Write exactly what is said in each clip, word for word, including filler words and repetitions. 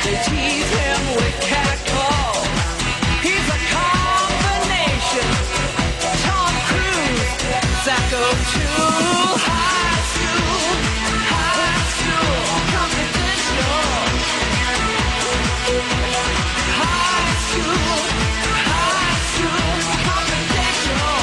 They tease him with catcall. He's a combination. Tom Cruise, Sacco two, high school, high school, confidential. High school, high school, confidential.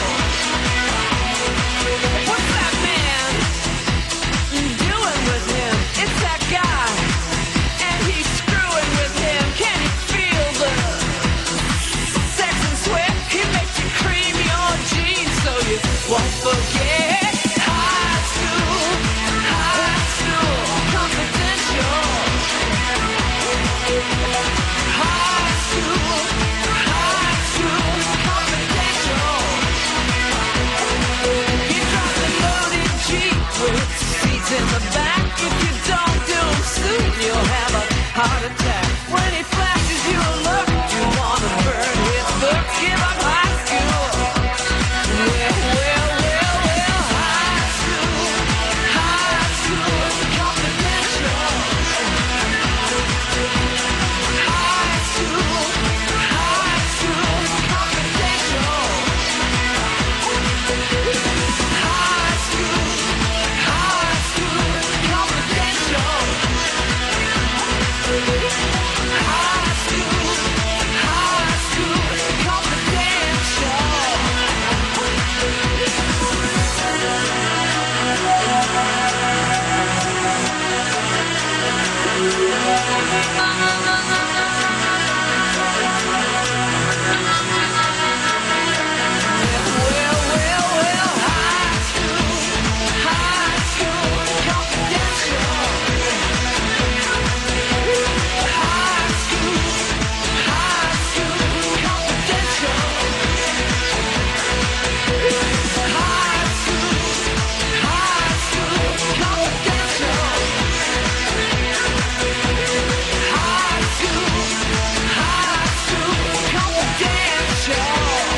What's that man doing with him? It's that guy, and he's screwing with him. Can you feel the sex and sweat? He makes you cream your jeans so you won't forget. High school, high school, confidential. High school, high school, confidential. He drives a loaded Jeep with seats in the back. If you don't do him soon, you'll have a heart attack. When he flashes you a look, you want to burn his books. Give up high school. Well, well, well, well, high school, high school, confidential. High school, high school, confidential. High school, high school, confidential. High school, high school, well, well, well, high school, high school, confidential. High school, high school, confidential. High school, high school, confidential. High school, high school, confidential.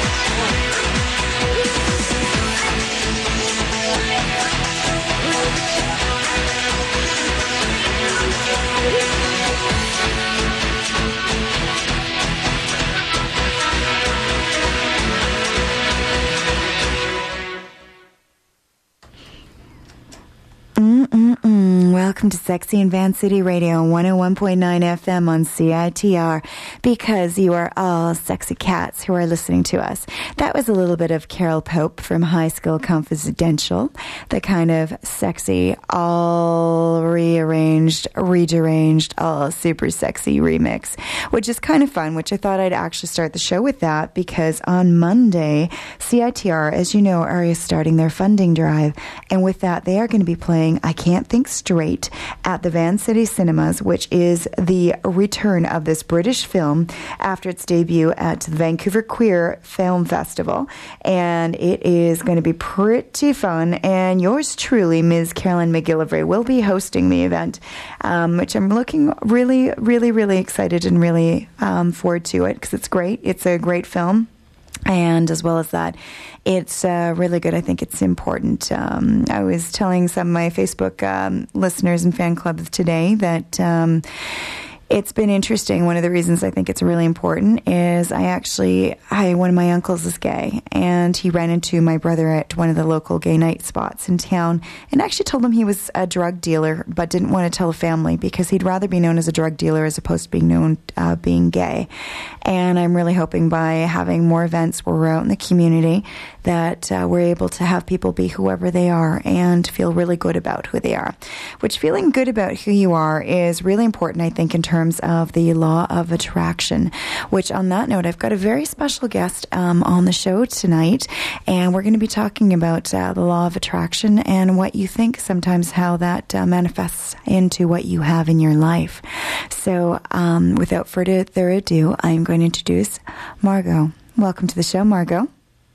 Mm-mm-mm. Welcome to Sexy in Van City Radio on one oh one point nine F M on C I T R, because you are all sexy cats who are listening to us. That was a little bit of Carol Pope from High School Confidential, the kind of sexy, all rearranged, rearranged, all super sexy remix, which is kind of fun, which I thought I'd actually start the show with that, because on Monday, C I T R, as you know, are starting their funding drive, and with that, they are going to be playing I Can't Think Straight at the Van City Cinemas, which is the return of this British film after its debut at the Vancouver Queer Film Festival. And it is going to be pretty fun. And yours truly, Miz Carolyn McGillivray, will be hosting the event, um, which I'm looking really, really, really excited and really um, forward to it, because it's great. It's a great film. And as well as that, it's uh, really good. I think it's important. Um, I was telling some of my Facebook um, listeners and fan clubs today that um, it's been interesting. One of the reasons I think it's really important is I actually, I one of my uncles is gay, and he ran into my brother at one of the local gay night spots in town, and actually told him he was a drug dealer, but didn't want to tell the family because he'd rather be known as a drug dealer as opposed to being known uh, being gay. And I'm really hoping by having more events where we're out in the community that uh, we're able to have people be whoever they are and feel really good about who they are. Which feeling good about who you are is really important, I think, in terms of the law of attraction. Which, on that note, I've got a very special guest um, on the show tonight, and we're going to be talking about uh, the law of attraction and what you think sometimes how that uh, manifests into what you have in your life. So, um, without further ado, I'm going to introduce Margot. Welcome to the show, Margot.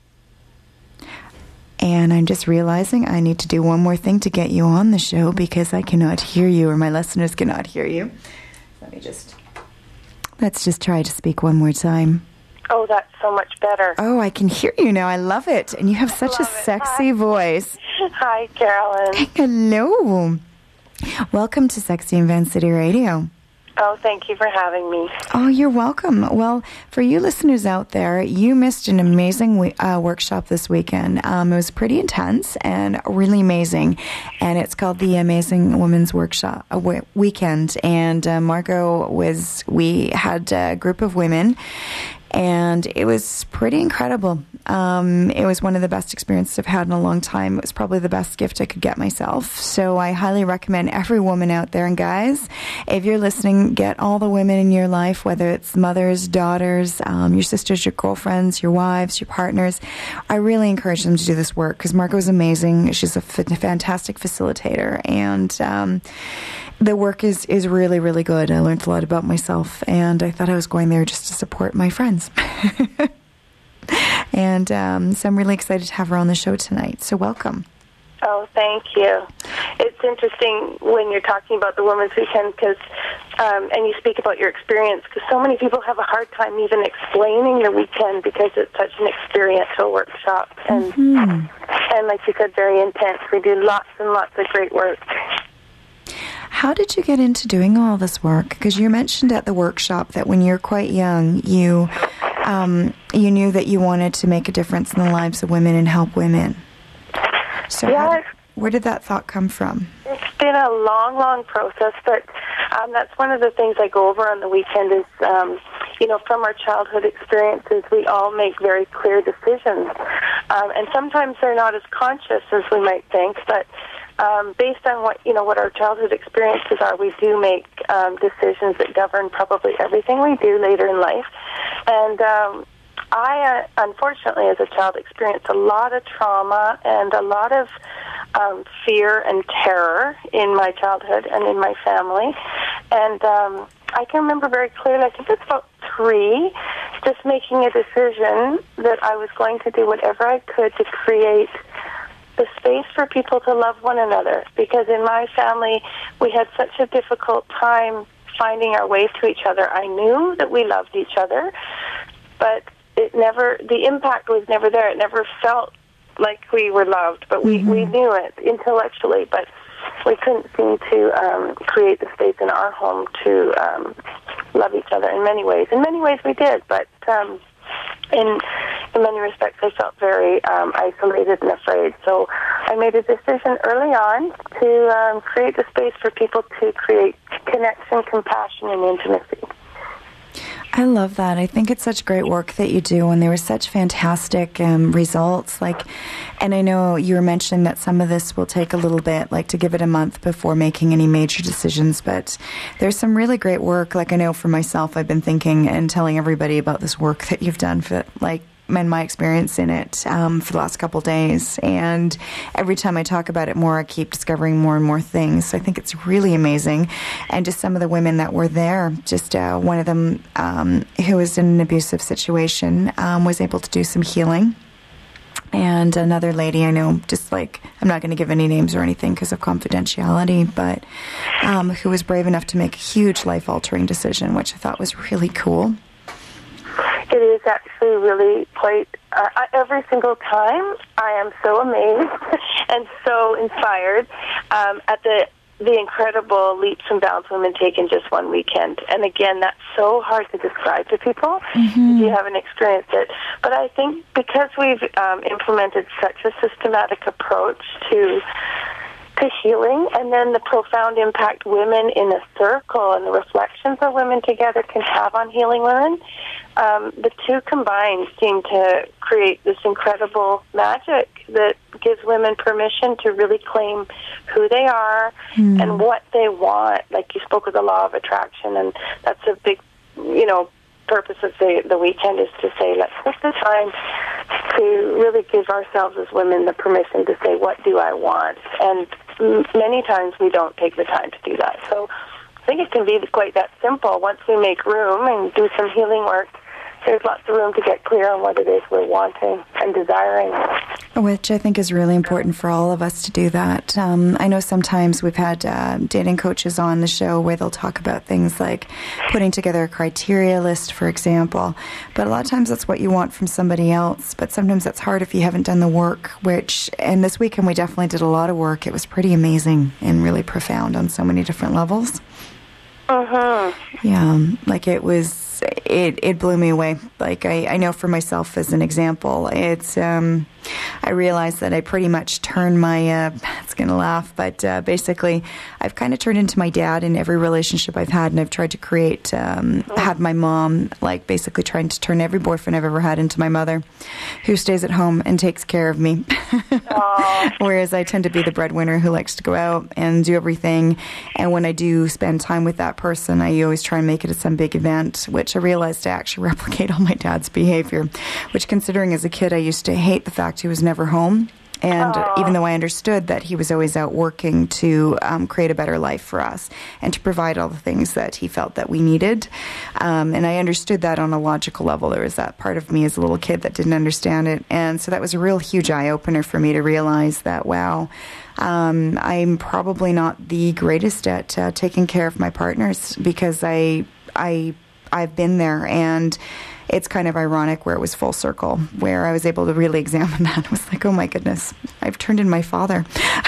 And I'm just realizing I need to do one more thing to get you on the show because I cannot hear you, or my listeners cannot hear you. Let me just, let's just try to speak one more time. Oh, that's so much better. Oh, I can hear you now. I love it. And you have such a sexy Hi. voice. Hi, Carolyn. Hello. Welcome to Sexy in Van City Radio. Oh, thank you for having me. Oh, you're welcome. Well, for you listeners out there, you missed an amazing we- uh, workshop this weekend. Um, it was pretty intense and really amazing, and it's called the Amazing Women's Workshop uh, w- Weekend. And uh, Margot was, we had a group of women, and it was pretty incredible. Um, it was one of the best experiences I've had in a long time. It was probably the best gift I could get myself. So I highly recommend every woman out there. And guys, if you're listening, get all the women in your life, whether it's mothers, daughters, um, your sisters, your girlfriends, your wives, your partners. I really encourage them to do this work because Margot's amazing. She's a f- fantastic facilitator. And um, the work is, is really, really good. I learned a lot about myself, and I thought I was going there just to support my friends. And um, so I'm really excited to have her on the show tonight. So welcome. Oh, thank you. It's interesting when you're talking about the Women's Weekend because, um, and you speak about your experience, because so many people have a hard time even explaining the weekend because it's such an experiential workshop. And, mm-hmm. and like you said, very intense. We do lots and lots of great work. How did you get into doing all this work? Because you mentioned at the workshop that when you were quite young, you um, you knew that you wanted to make a difference in the lives of women and help women. So yeah, how did, where did that thought come from? It's been a long, long process, but um, that's one of the things I go over on the weekend is, um, you know, from our childhood experiences, we all make very clear decisions. Um, and sometimes they're not as conscious as we might think, but Um, based on what you know, what our childhood experiences are, we do make um, decisions that govern probably everything we do later in life. And um, I, uh, unfortunately, as a child, experienced a lot of trauma and a lot of um, fear and terror in my childhood and in my family. And um, I can remember very clearly, I think it's about three, just making a decision that I was going to do whatever I could to create the space for people to love one another, because in my family we had such a difficult time finding our way to each other. I knew that we loved each other, but it never, the impact was never there. It never felt like we were loved, but we, mm-hmm. we knew it intellectually, but we couldn't seem to um, create the space in our home to um, love each other in many ways. In many ways we did, but um, in in many respects I felt very um, isolated and afraid. So I made a decision early on to um, create a space for people to create connection, compassion, and intimacy. I love that. I think it's such great work that you do, and there were such fantastic um, results. Like, and I know you were mentioning that some of this will take a little bit, like to give it a month before making any major decisions. But there's some really great work. Like I know for myself, I've been thinking and telling everybody about this work that you've done for like. And my experience in it um, for the last couple of days. And every time I talk about it more, I keep discovering more and more things. So I think it's really amazing. And just some of the women that were there, just uh, one of them um, who was in an abusive situation um, was able to do some healing. And another lady I know, just like, I'm not going to give any names or anything because of confidentiality, but um, who was brave enough to make a huge life-altering decision, which I thought was really cool. It is actually really quite, uh, I, every single time I am so amazed and so inspired um, at the the incredible leaps and bounds women take in just one weekend. And again, that's so hard to describe to people mm-hmm. if you haven't experienced it. But I think because we've um, implemented such a systematic approach to to healing, and then the profound impact women in a circle and the reflections that women together can have on healing women, um, the two combined seem to create this incredible magic that gives women permission to really claim who they are mm. and what they want. Like you spoke of the law of attraction, and that's a big, you know, purpose of the, the weekend is to say, let's take the time to really give ourselves as women the permission to say, what do I want? And many times we don't take the time to do that. So I think it can be quite that simple. Once we make room and do some healing work, there's lots of room to get clear on what it is we're wanting and desiring. Which I think is really important for all of us to do that. Um, I know sometimes we've had uh, dating coaches on the show where they'll talk about things like putting together a criteria list, for example. But a lot of times that's what you want from somebody else. But sometimes that's hard if you haven't done the work, which, and this weekend we definitely did a lot of work. It was pretty amazing and really profound on so many different levels. Mm-hmm. Yeah, like it was, it, it blew me away. Like I, I know for myself as an example, it's, um, I realized that I pretty much turned my, uh, it's going to laugh, but uh, basically I've kind of turned into my dad in every relationship I've had, and I've tried to create, um, mm. have my mom, like basically trying to turn every boyfriend I've ever had into my mother, who stays at home and takes care of me. Whereas I tend to be the breadwinner who likes to go out and do everything. And when I do spend time with that person, I always try and make it at some big event, which I realized I actually replicate all my dad's behavior, which, considering as a kid I used to hate the fact he was never home. And Aww. Even though I understood that he was always out working to um, create a better life for us and to provide all the things that he felt that we needed, um, and I understood that on a logical level, there was that part of me as a little kid that didn't understand it. And so that was a real huge eye-opener for me to realize that, wow, um, I'm probably not the greatest at uh, taking care of my partners, because I, I, I've been there, and it's kind of ironic where it was full circle, where I was able to really examine that. I was like, oh my goodness, I've turned in my father.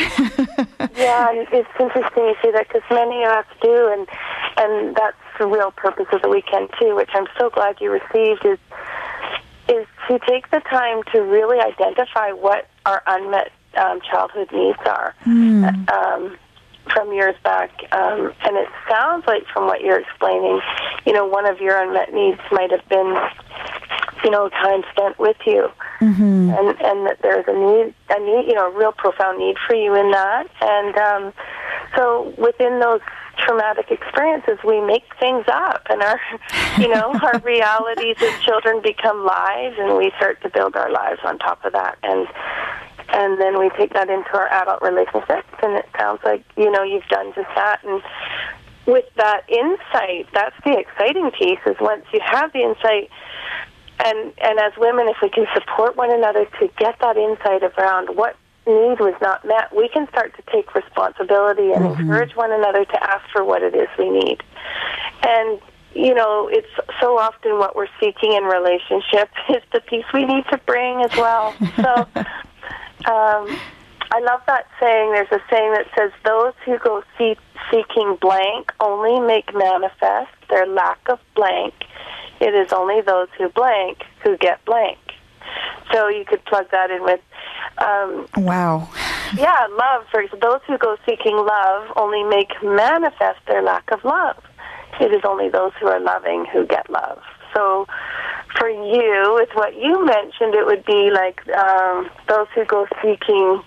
Yeah, and it's interesting you say that, because many of us do, and and that's the real purpose of the weekend too, which I'm so glad you received, is is to take the time to really identify what our unmet um, childhood needs are. Mm. Um, from years back, um, and it sounds like from what you're explaining, you know, one of your unmet needs might have been, you know, time spent with you, mm-hmm. and and that there's a need, a need, you know, a real profound need for you in that, and um, so within those traumatic experiences, we make things up, and our, you know, our realities as children become lies, and we start to build our lives on top of that, and. And then we take that into our adult relationships, and it sounds like, you know, you've done just that. And with that insight, that's the exciting piece, is once you have the insight, and, and as women, if we can support one another to get that insight around what need was not met, we can start to take responsibility and mm-hmm. encourage one another to ask for what it is we need. And you know, it's so often what we're seeking in relationship is the piece we need to bring as well. So um, I love that saying. There's a saying that says, those who go see- seeking blank only make manifest their lack of blank. It is only those who blank who get blank. So you could plug that in with... Um, wow. Yeah, love. For example, those who go seeking love only make manifest their lack of love. It is only those who are loving who get love. So for you, with what you mentioned, it would be like um, those who go seeking,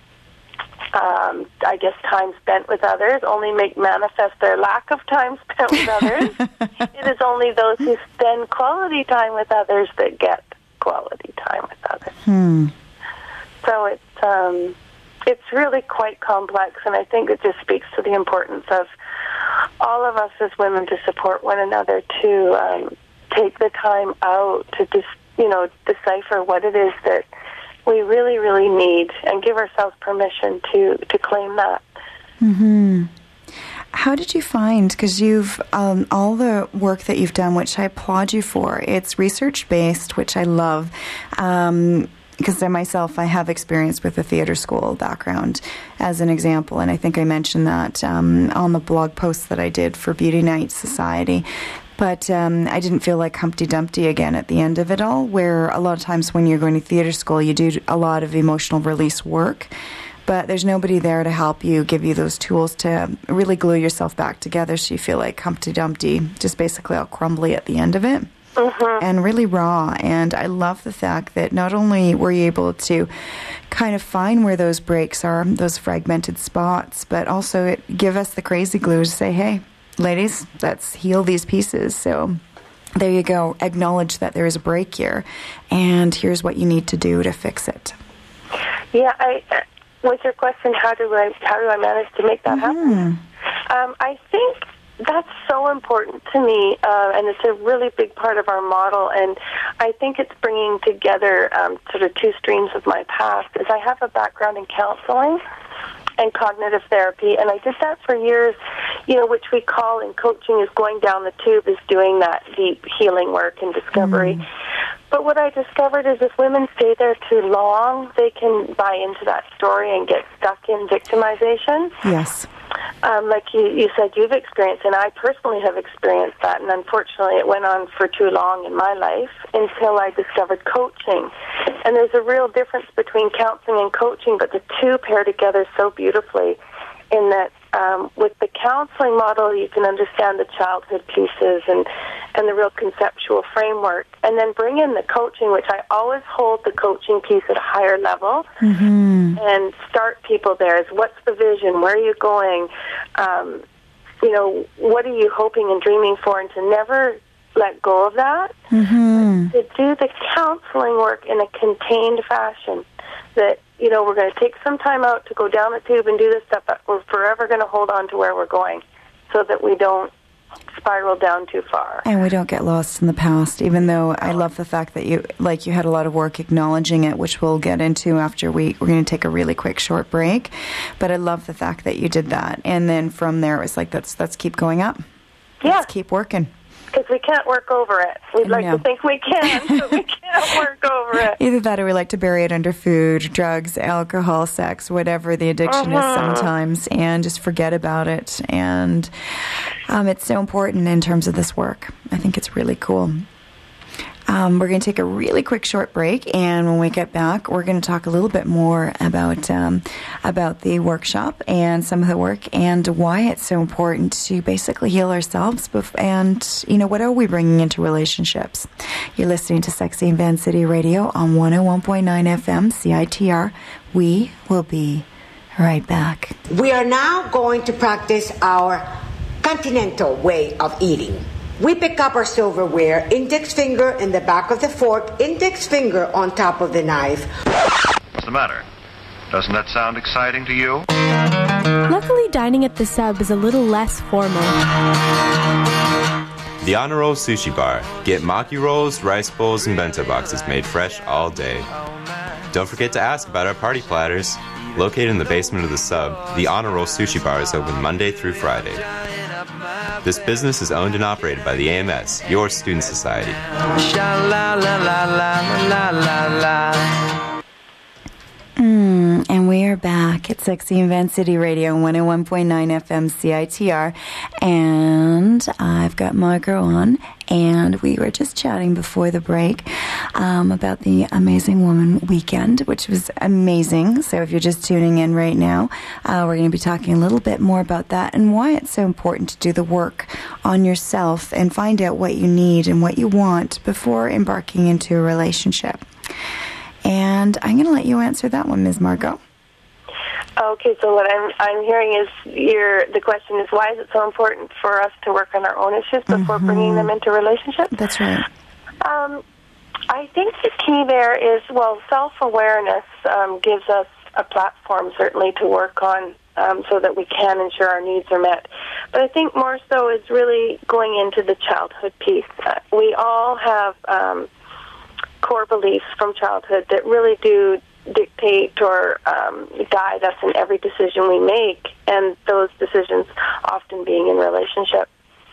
um, I guess, time spent with others only make manifest their lack of time spent with others. It is only those who spend quality time with others that get quality time with others. Hmm. So it's um, it's really quite complex, and I think it just speaks to the importance of all of us as women to support one another, to um, take the time out to just, you know, decipher what it is that we really, really need, and give ourselves permission to, to claim that. Mm-hmm. How did you find, because you've, um, all the work that you've done, which I applaud you for, it's research-based, which I love, um, because I myself, I have experience with a theater school background as an example, and I think I mentioned that um, on the blog post that I did for Beauty Night Society. But um, I didn't feel like Humpty Dumpty again at the end of it all, where a lot of times when you're going to theater school, you do a lot of emotional release work, but there's nobody there to help you, give you those tools to really glue yourself back together, so you feel like Humpty Dumpty, just basically all crumbly at the end of it. Mm-hmm. And really raw. And I love the fact that not only were you able to kind of find where those breaks are, those fragmented spots, but also it give us the crazy glue to say, hey, ladies, let's heal these pieces. So there you go. Acknowledge that there is a break here, and here's what you need to do to fix it. Yeah, I, uh, with your question, how do I how do I manage to make that mm-hmm. happen? Um, I think that's so important to me, uh, and it's a really big part of our model, and I think it's bringing together um, sort of two streams of my past. Is I have a background in counseling and cognitive therapy, and I did that for years, you know, which we call in coaching is going down the tube, is doing that deep healing work and discovery. Mm. But what I discovered is if women stay there too long, they can buy into that story and get stuck in victimization. Yes. um, like you, you said, you've experienced, and I personally have experienced that, and unfortunately it went on for too long in my life until I discovered coaching. And there's a real difference between counseling and coaching, but the two pair together so beautifully in that um, with the counseling model, you can understand the childhood pieces and, and the real conceptual framework, and then bring in the coaching, which I always hold the coaching piece at a higher level, mm-hmm. and start people there. Is what's the vision? Where are you going? Um, you know, what are you hoping and dreaming for? And to never let go of that, mm-hmm. to do the counseling work in a contained fashion. That, you know, we're going to take some time out to go down the tube and do this stuff, but we're forever going to hold on to where we're going so that we don't spiral down too far. And we don't get lost in the past, even though I love the fact that you, like, you had a lot of work acknowledging it, which we'll get into after we, we're going to take a really quick short break. But I love the fact that you did that. And then from there, it was like, let's, let's keep going up. Yeah. Let's keep working. Because we can't work over it. We'd like no. to think we can, but we can't work over it. Either that or we like to bury it under food, drugs, alcohol, sex, whatever the addiction uh-huh. is sometimes, and just forget about it. And um, it's so important in terms of this work. I think it's really cool. Um, we're going to take a really quick short break, and when we get back, we're going to talk a little bit more about um, about the workshop and some of the work and why it's so important to basically heal ourselves. Bef- and, you know, what are we bringing into relationships? You're listening to Sexy in Van City Radio on one oh one point nine F M, C I T R. We will be right back. We are now going to practice our continental way of eating. We pick up our silverware, index finger in the back of the fork, index finger on top of the knife. What's the matter? Doesn't that sound exciting to you? Luckily, dining at the Sub is a little less formal. The Honor Roll Sushi Bar. Get maki rolls, rice bowls, and bento boxes made fresh all day. Don't forget to ask about our party platters. Located in the basement of the Sub, the Honor Roll Sushi Bar is open Monday through Friday. This business is owned and operated by the A M S, your student society. Mm, and we are back at Sexy in Van City Radio, one oh one point nine F M C I T R. And I've got Margot on, and we were just chatting before the break um, about the Amazing Woman Weekend, which was amazing. So if you're just tuning in right now, uh, we're going to be talking a little bit more about that and why it's so important to do the work on yourself and find out what you need and what you want before embarking into a relationship. And I'm going to let you answer that one, Miz Margot. Okay, so what I'm I'm hearing is your the question is, why is it so important for us to work on our own issues before mm-hmm. bringing them into relationships? That's right. Um, I think the key there is, well, self-awareness um, gives us a platform, certainly, to work on um, so that we can ensure our needs are met. But I think more so is really going into the childhood piece. Uh, we all have Um, core beliefs from childhood that really do dictate or um, guide us in every decision we make, and those decisions often being in relationship.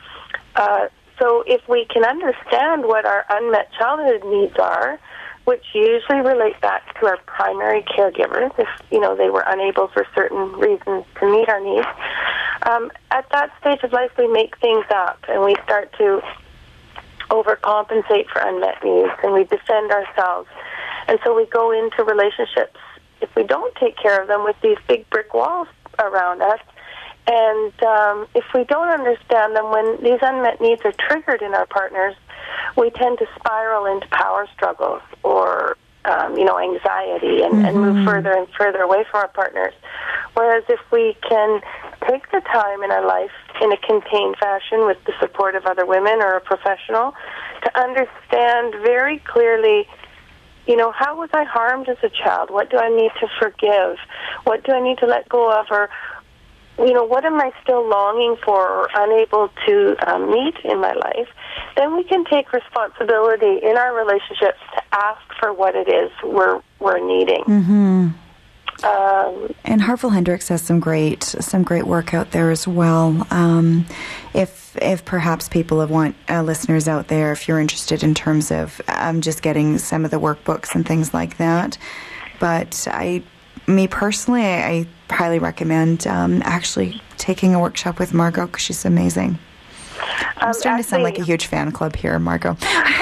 Uh, so if we can understand what our unmet childhood needs are, which usually relate back to our primary caregivers, if you know they were unable for certain reasons to meet our needs, um, at that stage of life we make things up and we start to overcompensate for unmet needs, and we defend ourselves. And so we go into relationships, if we don't take care of them, with these big brick walls around us. And um, if we don't understand them, when these unmet needs are triggered in our partners, we tend to spiral into power struggles or, um, you know, anxiety and, mm-hmm. and move further and further away from our partners. Whereas if we can take the time in our life in a contained fashion with the support of other women or a professional to understand very clearly, you know, how was I harmed as a child? What do I need to forgive? What do I need to let go of? Or, you know, what am I still longing for or unable to um, meet in my life? Then we can take responsibility in our relationships to ask for what it is we're, we're needing. Mm-hmm. Um, and Hartful Hendricks has some great some great work out there as well. Um, if if perhaps people have want uh, listeners out there, if you're interested in terms of um, just getting some of the workbooks and things like that. But I, me personally, I, I highly recommend um, actually taking a workshop with Margot because she's amazing. I'm Um, starting to sound like a actually- huge fan club here, Margot.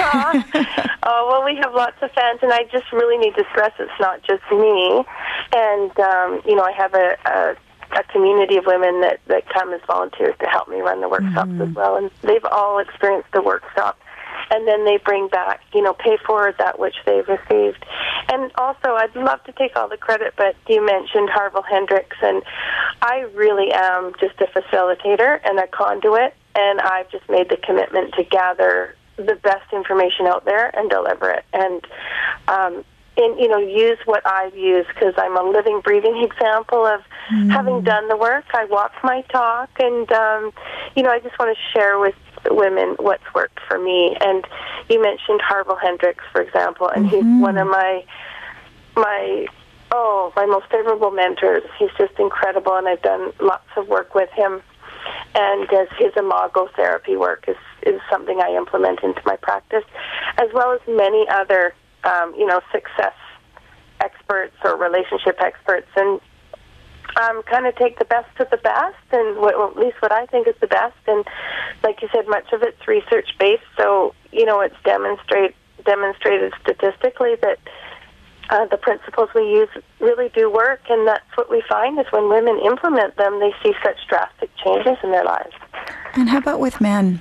Oh, well, we have lots of fans, and I just really need to stress it's not just me. And, um, you know, I have a, a, a community of women that, that come as volunteers to help me run the workshops Mm-hmm. as well, and they've all experienced the workshop. And then they bring back, you know, pay forward that which they've received. And also, I'd love to take all the credit, but you mentioned Harville Hendricks, and I really am just a facilitator and a conduit, and I've just made the commitment to gather the best information out there and deliver it. And, um, and you know, use what I've used, because I'm a living, breathing example of mm. having done the work. I walk my talk, and, um, you know, I just want to share with women what's worked for me. And you mentioned Harville Hendricks, for example, and mm-hmm. he's one of my my oh my most favorable mentors. He's just incredible, and I've done lots of work with him. And as his imago therapy work is is something I implement into my practice, as well as many other um, you know success experts or relationship experts, and Um, kind of take the best of the best, and what, or at least what I think is the best. And like you said, much of it's research-based, so, you know, it's demonstrate, demonstrated statistically that uh, the principles we use really do work, and that's what we find is when women implement them, they see such drastic changes in their lives. And how about with men,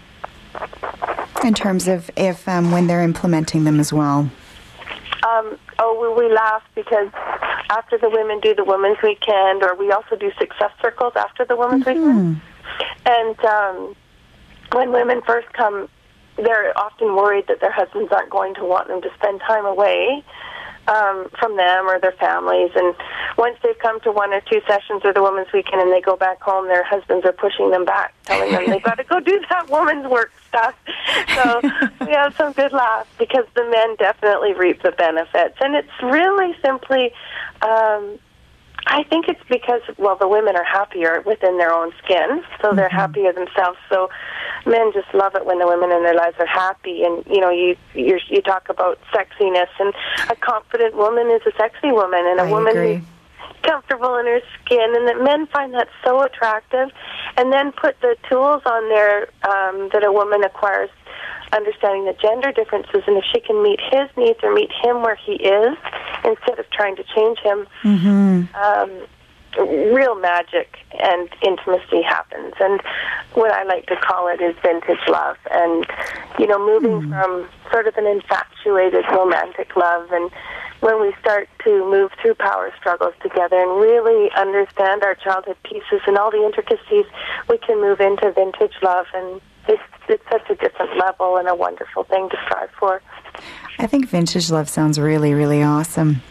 in terms of if um, when they're implementing them as well? Um, oh, we, we laugh because after the women do the Women's Weekend, or we also do success circles after the Women's mm-hmm. Weekend. And um, when women first come, they're often worried that their husbands aren't going to want them to spend time away um, from them or their families. And once they've come to one or two sessions of the Women's Weekend and they go back home, their husbands are pushing them back, telling them they've got to go do that woman's work stuff. So we have some good laughs because the men definitely reap the benefits. And it's really simply, um, I think it's because, well, the women are happier within their own skin, so they're mm-hmm. happier themselves. So men just love it when the women in their lives are happy. And, you know, you you you talk about sexiness, and a confident woman is a sexy woman, and a I woman agree. who's comfortable in her skin, and that men find that so attractive, and then put the tools on there um, that a woman acquires, understanding the gender differences, and if she can meet his needs or meet him where he is instead of trying to change him, mm-hmm. um, real magic and intimacy happens. And what I like to call it is vintage love. And, you know, moving mm. from sort of an infatuated romantic love, and when we start to move through power struggles together and really understand our childhood pieces and all the intricacies, we can move into vintage love. And it's, it's such a different level and a wonderful thing to strive for. I think vintage love sounds really, really awesome.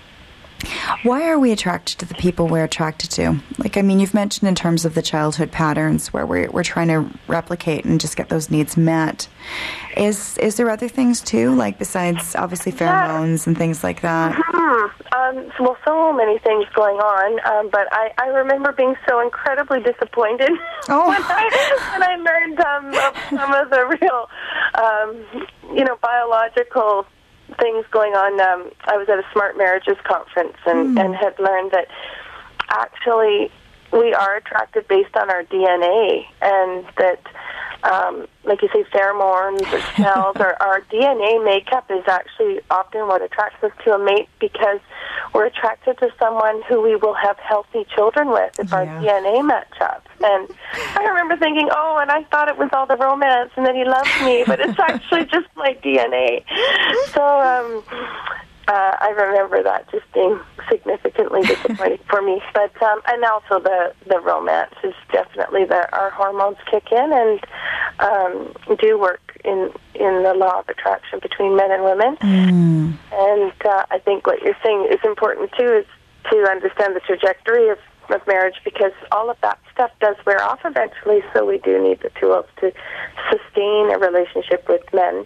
Why are we attracted to the people we're attracted to? Like, I mean, you've mentioned in terms of the childhood patterns where we're, we're trying to replicate and just get those needs met. Is is there other things, too, like besides, obviously, pheromones yeah. and things like that? Mm-hmm. Um, well, so many things going on, um, but I, I remember being so incredibly disappointed oh. when, I, when I learned um, of some of the real, um, you know, biological things going on. Um, I was at a Smart Marriages conference and, mm. and had learned that actually we are attracted based on our D N A, and that, um, like you say, pheromones or smells, or our D N A makeup is actually often what attracts us to a mate, because we're attracted to someone who we will have healthy children with if yeah. our D N A match up. And I remember thinking, oh, and I thought it was all the romance and that he loved me, but it's actually just my D N A. So um, uh, I remember that just being significantly disappointing for me. But um, and also the, the romance is definitely that our hormones kick in and um, do work in in the law of attraction between men and women. Mm. And uh, I think what you're saying is important too, is to understand the trajectory of, of marriage, because all of that stuff does wear off eventually. So we do need the tools to sustain a relationship with men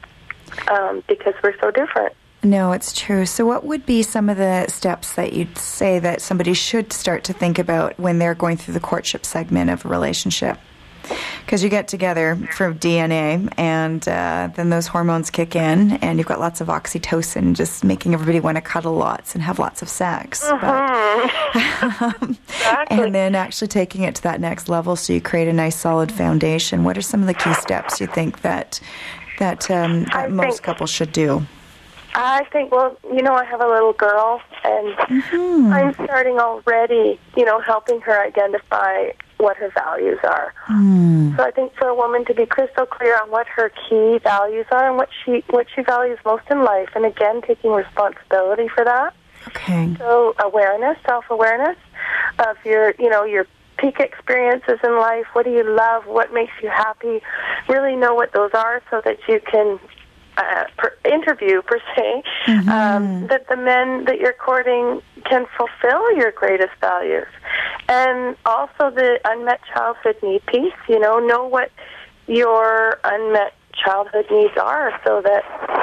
um, because we're so different. No, it's true. So what would be some of the steps that you'd say that somebody should start to think about when they're going through the courtship segment of a relationship? because you get together for D N A, and uh, then those hormones kick in, and you've got lots of oxytocin, just making everybody want to cuddle lots and have lots of sex. Mm-hmm. But, um, exactly. And then actually taking it to that next level, so you create a nice solid foundation. What are some of the key steps you think that that, um, that most think, couples should do? I think, well, you know, I have a little girl, and Mm-hmm. I'm starting already, you know, helping her identify what her values are. Mm. So I think for a woman to be crystal clear on what her key values are and what she what she values most in life, and again, taking responsibility for that. Okay. So awareness, self-awareness of your, you know, your peak experiences in life. What do you love? What makes you happy? Really know what those are so that you can uh, per, interview, per se, Mm-hmm. um, that the men that you're courting can fulfill your greatest values. And also the unmet childhood need piece, you know, know what your unmet childhood needs are so that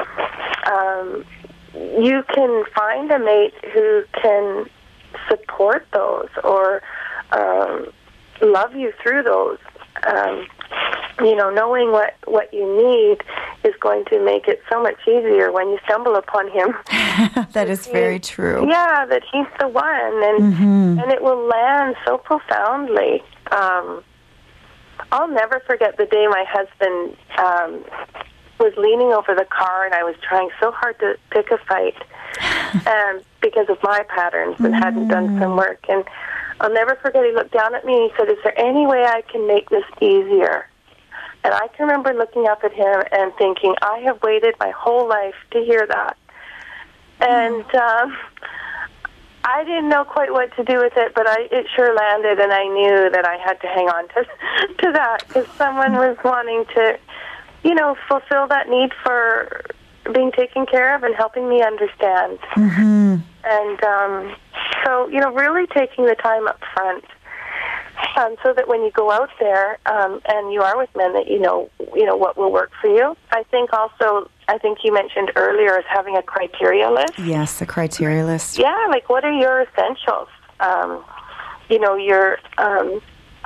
um, you can find a mate who can support those or um, love you through those. Um, you know, knowing what, what you need is going to make it so much easier when you stumble upon him. That is very true. Yeah, that he's the one, and Mm-hmm. and it will land so profoundly. Um, I'll never forget the day my husband um, was leaning over the car, and I was trying so hard to pick a fight um, because of my patterns and hadn't done some work. And I'll never forget, he looked down at me and he said, "Is there any way I can make this easier?" And I can remember looking up at him and thinking, I have waited my whole life to hear that. And um, I didn't know quite what to do with it, but I, it sure landed, and I knew that I had to hang on to, to that because someone was wanting to, you know, fulfill that need for being taken care of and helping me understand. Mm-hmm. And um, so, you know, really taking the time up front um, so that when you go out there um, and you are with men that you know, you know what will work for you. I think also, I think you mentioned earlier is having a criteria list. Yes, the criteria list. Yeah, like what are your essentials? Um, you know, your, um,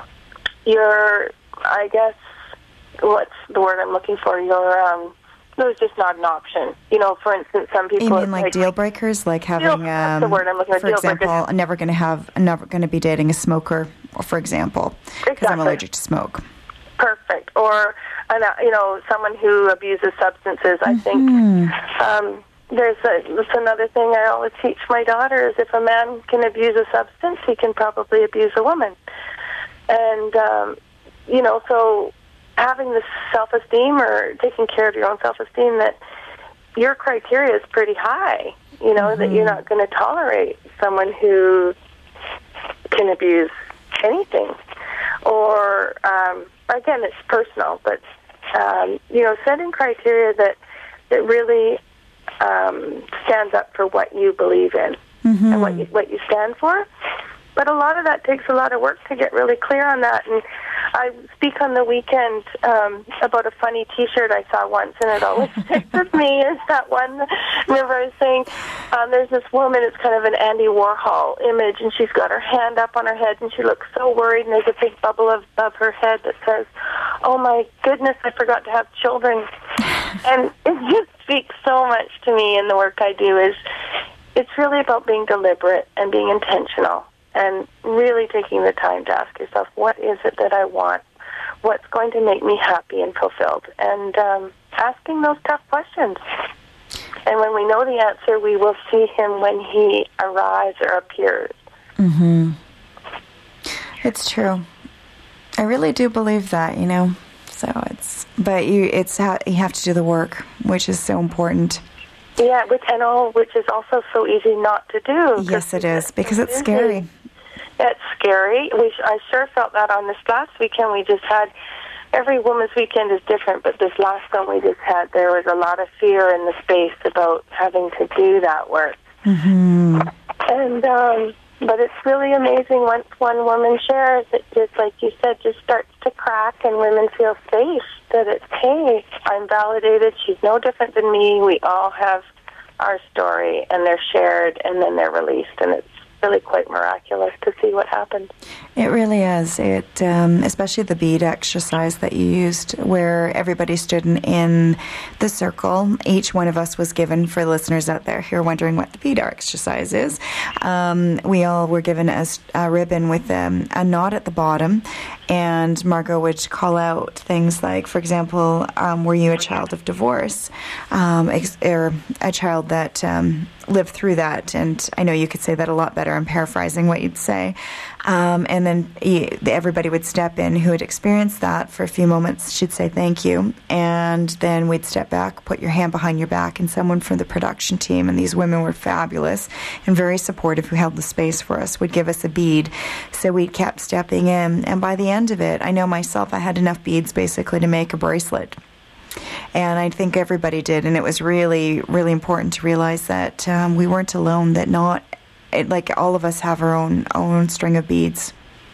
your, I guess, what's the word I'm looking for? Your, um, no, it's just not an option. You know, for instance, some people... You mean like, like deal breakers? Like having, deal, that's um, the word I'm looking for, for deal example, breakers. I'm never going to have, I'm never going to be dating a smoker, for example, because Exactly. I'm allergic to smoke. Perfect. Or, an, uh, you know, someone who abuses substances. I think um, there's a, that's another thing I always teach my daughter is if a man can abuse a substance, he can probably abuse a woman. And, um, you know, so having this self-esteem or taking care of your own self-esteem that your criteria is pretty high, you know, mm-hmm. that you're not going to tolerate someone who can abuse anything. Or, um, again, it's personal, but, um, you know, setting criteria that, that really um, stands up for what you believe in mm-hmm. and what you, what you stand for. But a lot of that takes a lot of work to get really clear on that. And I speak on the weekend um, about a funny T-shirt I saw once, and it always sticks with me. Is that one? Remember I was saying um, there's this woman, it's kind of an Andy Warhol image, and she's got her hand up on her head, and she looks so worried, and there's a big bubble above her head that says, "Oh my goodness, I forgot to have children." And it just speaks so much to me in the work I do. Is it's really about being deliberate and being intentional. And really taking the time to ask yourself, what is it that I want? What's going to make me happy and fulfilled? And um, asking those tough questions. And when we know the answer, we will see him when he arrives or appears. Mm-hmm. It's true. I really do believe that, you know. So it's, but you, it's how you have to do the work, which is so important. Yeah, which and all, which is also so easy not to do. Yes, it is, because it's scary. It's scary. We, I sure felt that on this last weekend. We just had, every woman's weekend is different, but this last one we just had, there was a lot of fear in the space about having to do that work. Mm-hmm. And, um, but it's really amazing once one woman shares, it just, like you said, just starts to crack and women feel safe, that it's, hey, I'm validated, she's no different than me, we all have our story, and they're shared, and then they're released, and it's really quite miraculous to see what happened. It really is. It, um, especially the bead exercise that you used, where everybody stood in, in the circle. Each one of us was given, for listeners out there who are wondering what the bead exercise is, um, we all were given a, a ribbon with um, a knot at the bottom, and Margot would call out things like, for example, um, were you a child of divorce, um, ex- or a child that um, lived through that? And I know you could say that a lot better. I'm paraphrasing what you'd say. Um, and then he, everybody would step in who had experienced that for a few moments. She'd say thank you, and then we'd step back, put your hand behind your back, and someone from the production team, and these women were fabulous and very supportive, who held the space for us, would give us a bead. So we kept stepping in, and by the end of it, I know myself, I had enough beads basically to make a bracelet. And I think everybody did, and it was really, really important to realize that um, we weren't alone, that not, it, like all of us have our own, our own string of beads.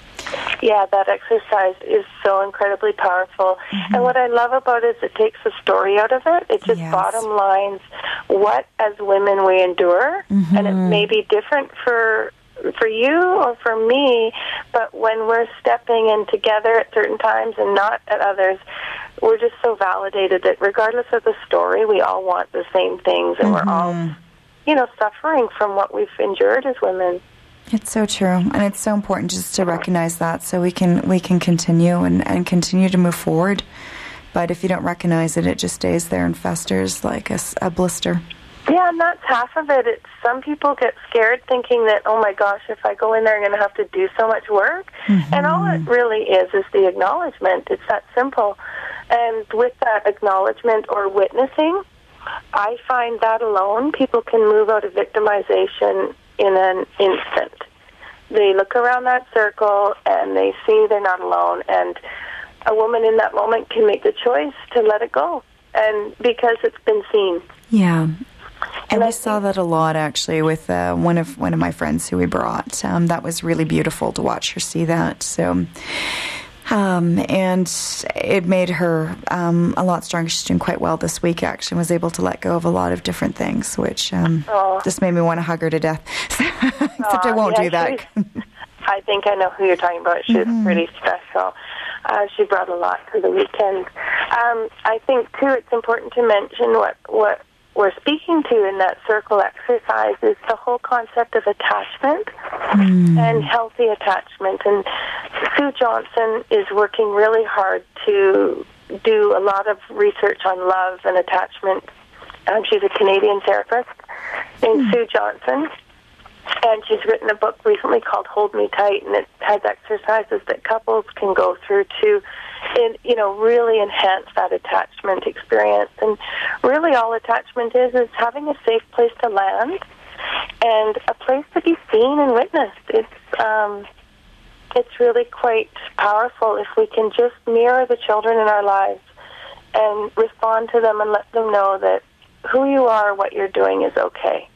Yeah, that exercise is so incredibly powerful. Mm-hmm. And what I love about it is it takes the story out of it. It just yes. bottom lines what, as women, we endure. Mm-hmm. And it may be different for for you or for me, but when we're stepping in together at certain times and not at others, we're just so validated that regardless of the story, we all want the same things, and mm-hmm. we're all, you know, suffering from what we've endured as women. It's so true, and it's so important just to recognize that, so we can we can continue and, and continue to move forward. But if you don't recognize it, it just stays there and festers like a, a blister. Yeah, and that's half of it. It's, some people get scared thinking that, oh my gosh, if I go in there, I'm going to have to do so much work. Mm-hmm. And all it really is is the acknowledgement. It's that simple. And with that acknowledgement or witnessing, I find that alone, people can move out of victimization in an instant. They look around that circle and they see they're not alone. And a woman in that moment can make the choice to let it go, and because it's been seen. Yeah. And I saw that a lot, actually, with uh, one of one of my friends who we brought. Um, that was really beautiful to watch her see that. So, um, and it made her um, a lot stronger. She's doing quite well this week, actually, and was able to let go of a lot of different things, which um, just made me want to hug her to death. Except Aww, I won't yeah, do that. I think I know who you're talking about. She's mm-hmm. pretty special. Uh, she brought a lot to the weekend. Um, I think, too, it's important to mention what what we're speaking to in that circle exercise is the whole concept of attachment mm. and healthy attachment. And Sue Johnson is working really hard to do a lot of research on love and attachment. Um, she's a Canadian therapist named mm. Sue Johnson, and she's written a book recently called Hold Me Tight, and it has exercises that couples can go through to in, you know, really enhance that attachment experience. And really all attachment is is having a safe place to land and a place to be seen and witnessed. It's um, it's really quite powerful if we can just mirror the children in our lives and respond to them and let them know that who you are, what you're doing is okay.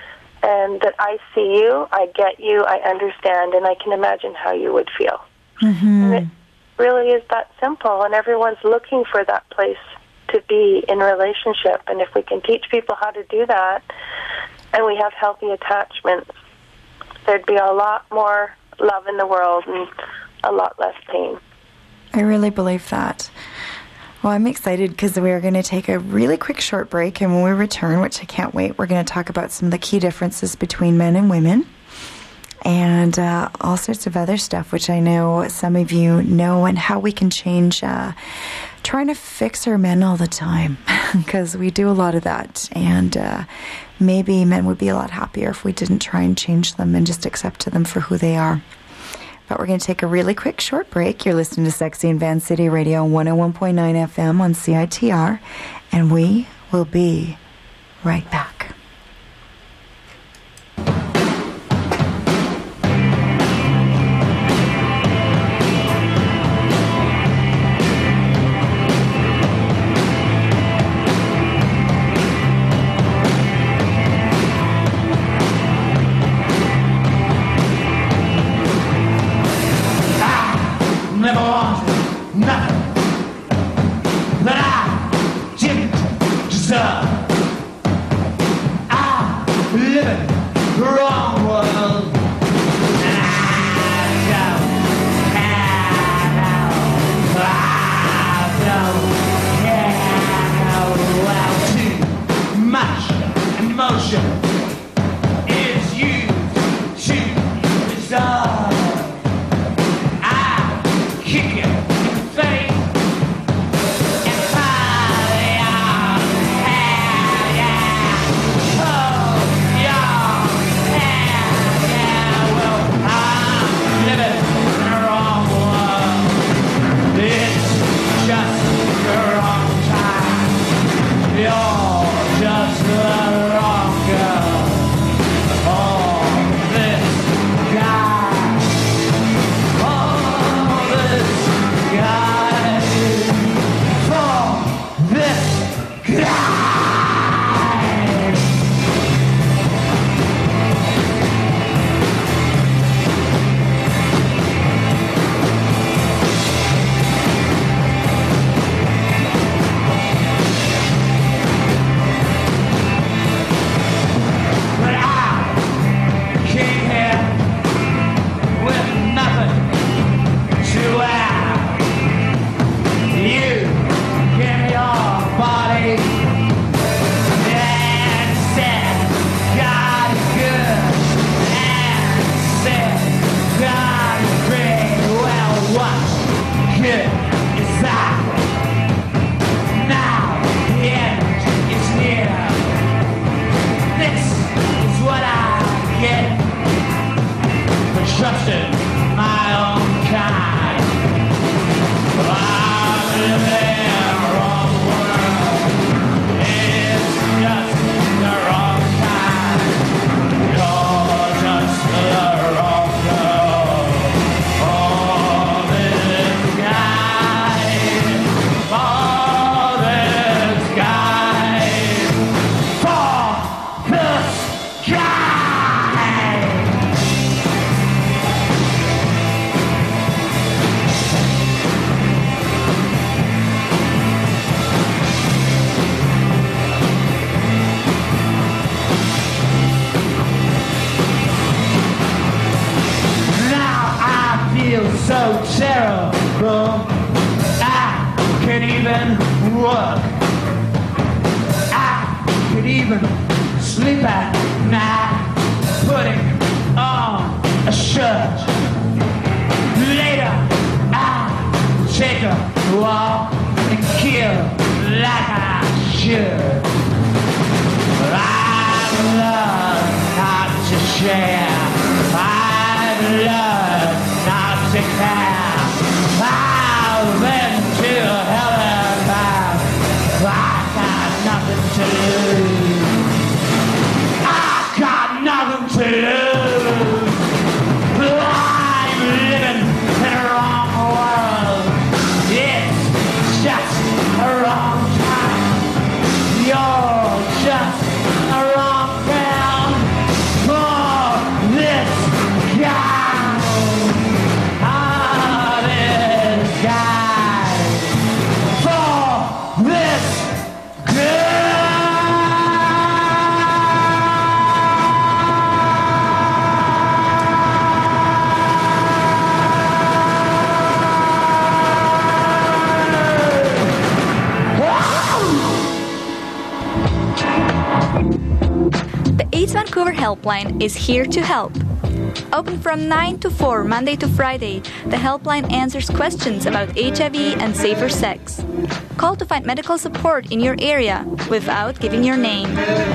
And that I see you, I get you, I understand, and I can imagine how you would feel. Mm-hmm. And it really is that simple, and everyone's looking for that place to be in relationship. And if we can teach people how to do that, and we have healthy attachments, there'd be a lot more love in the world and a lot less pain. I really believe that. Well, I'm excited because we are going to take a really quick short break, and when we return, which I can't wait, we're going to talk about some of the key differences between men and women and uh, all sorts of other stuff, which I know some of you know, and how we can change uh, trying to fix our men all the time, because we do a lot of that, and uh, maybe men would be a lot happier if we didn't try and change them and just accept them for who they are. But we're going to take a really quick short break. You're listening to Sexy in Van City Radio one oh one point nine F M on C I T R, and we will be right back. Wrong world. Helpline is here to help. Open from nine to four Monday to Friday, the helpline answers questions about H I V and safer sex. Call to find medical support in your area without giving your name.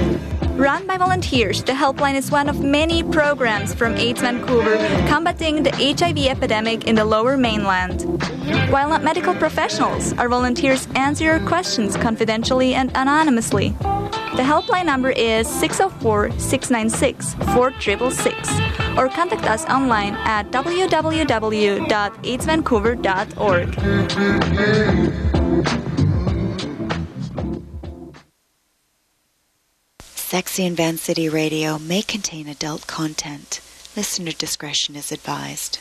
Run by volunteers, the helpline is one of many programs from AIDS Vancouver combating the H I V epidemic in the Lower Mainland. While not medical professionals, our volunteers answer your questions confidentially and anonymously. The helpline number is six oh four, six nine six, four six six six or contact us online at w w w dot aids vancouver dot org. Sexy and Van City Radio may contain adult content. Listener discretion is advised.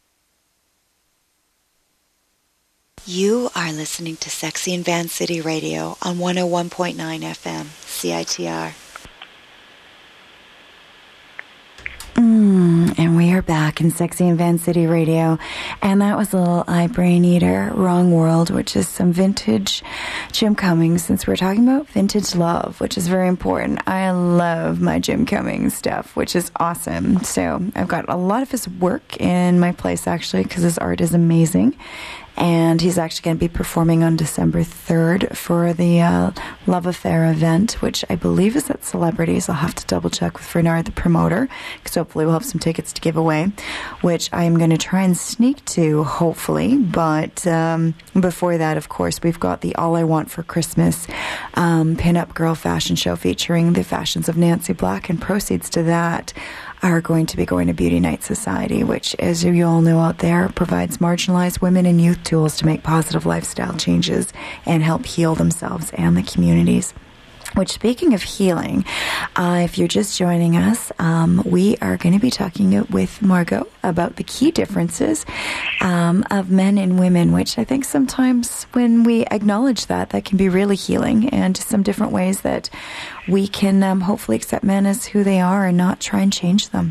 You are listening to Sexy and Van City Radio on one oh one point nine F M, C I T R. Mm, and we are back in Sexy and Van City Radio. And that was a little I Brain Eater, Wrong World, which is some vintage Jim Cummings, since we're talking about vintage love, which is very important. I love my Jim Cummings stuff, which is awesome. So I've got a lot of his work in my place, actually, because his art is amazing. And he's actually going to be performing on December third for the uh, Love Affair event, which I believe is at Celebrities. I'll have to double check with Bernard, the promoter, because hopefully we'll have some tickets to give away, which I'm going to try and sneak to, hopefully. But um, before that, of course, we've got the All I Want for Christmas um, pin-up girl fashion show featuring the fashions of Nancy Black, and proceeds to that are going to be going to Beauty Night Society, which, as you all know out there, provides marginalized women and youth tools to make positive lifestyle changes and help heal themselves and the communities. Which, speaking of healing, uh, if you're just joining us, um, we are going to be talking with Margot about the key differences um, of men and women, which I think sometimes when we acknowledge that, that can be really healing, and some different ways that we can um, hopefully accept men as who they are and not try and change them.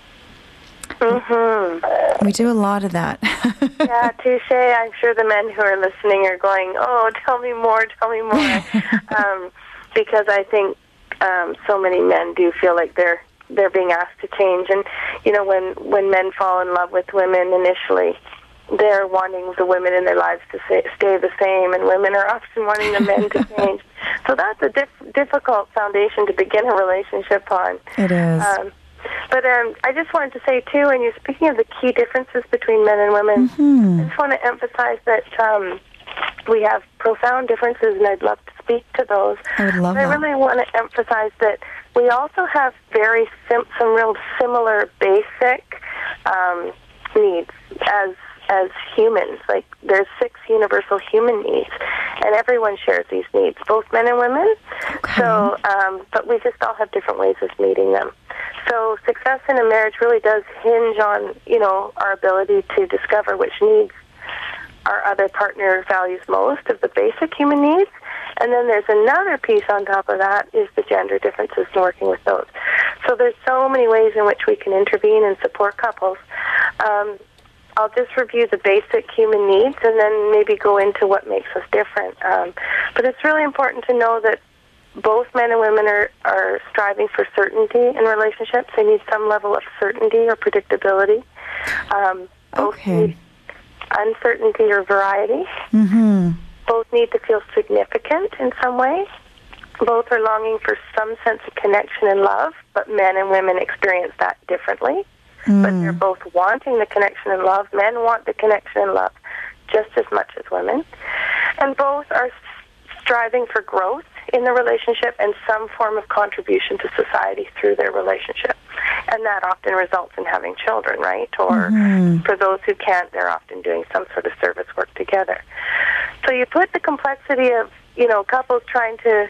Mm-hmm. We do a lot of that. Yeah, touche. I'm sure the men who are listening are going, oh, tell me more, tell me more. um, because I think um, so many men do feel like they're they're being asked to change. And, you know, when, when men fall in love with women initially, they're wanting the women in their lives to say, stay the same, and women are often wanting the men to change. So that's a diff- difficult foundation to begin a relationship on. It is. Um, But um, I just wanted to say, too, when you're speaking of the key differences between men and women, mm-hmm. I just want to emphasize that um, we have profound differences, and I'd love to speak to those. I would love but that. I really want to emphasize that we also have very sim- some real similar basic um, needs as as humans. Like, there's six universal human needs, and everyone shares these needs, both men and women. Okay. So, um, but we just all have different ways of meeting them. So success in a marriage really does hinge on, you know, our ability to discover which needs our other partner values most of the basic human needs. And then there's another piece on top of that is the gender differences and working with those. So there's so many ways in which we can intervene and support couples. Um, I'll just review the basic human needs and then maybe go into what makes us different. Um, but it's really important to know that both men and women are, are striving for certainty in relationships. They need some level of certainty or predictability. Um, both okay. need uncertainty or variety. Mm-hmm. Both need to feel significant in some way. Both are longing for some sense of connection and love, but men and women experience that differently. Mm. But they're both wanting the connection and love. Men want the connection and love just as much as women. And both are striving for growth in the relationship and some form of contribution to society through their relationship. And that often results in having children, right? Or mm-hmm. for those who can't, they're often doing some sort of service work together. So you put the complexity of, you know, couples trying to